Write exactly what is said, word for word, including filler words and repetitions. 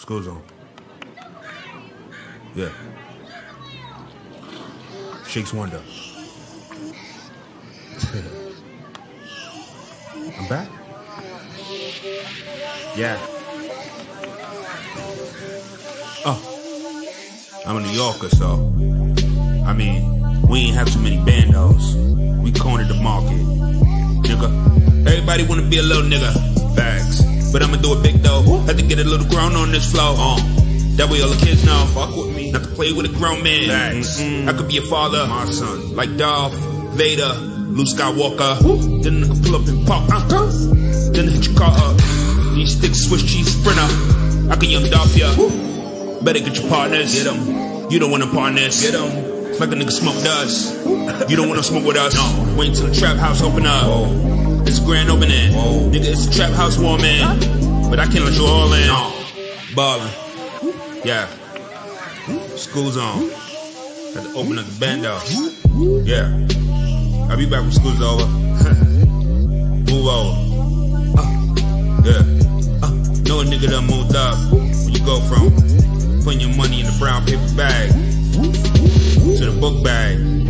School zone. Yeah. Shakes Wonder. I'm back? Yeah. Oh. I'm a New Yorker, so I mean, we ain't have too many bandos. We cornered the market. Nigga. Everybody wanna be a little nigga. Facts. But I'ma do it big though. Had to get a little grown on this flow. Uh, that way all the kids know. Fuck with me. Not to play with a grown man. Facts. Mm-hmm. I could be a father. My son. Like Darth Vader, Luke Skywalker. Woo. Then I pull up and pop. Uh, then hit your car up. You stick Swiss cheese sprinter. I can young Darth ya. Woo. Better get your partners. Get them. You don't want to partners. Get them. It's like a nigga smoked us. You don't want to smoke with us. No. Wait till the trap house open up. Whoa. It's a grand opening. Whoa. Nigga, it's a trap house warming. But I can't let you all in. No. Ballin'. Yeah. School zone. Had to open up the bando. Yeah. I'll be back when school's over. Move over. Uh, yeah. Uh, know a nigga done moved up. Where you go from putting your money in the brown paper bag to the book bag.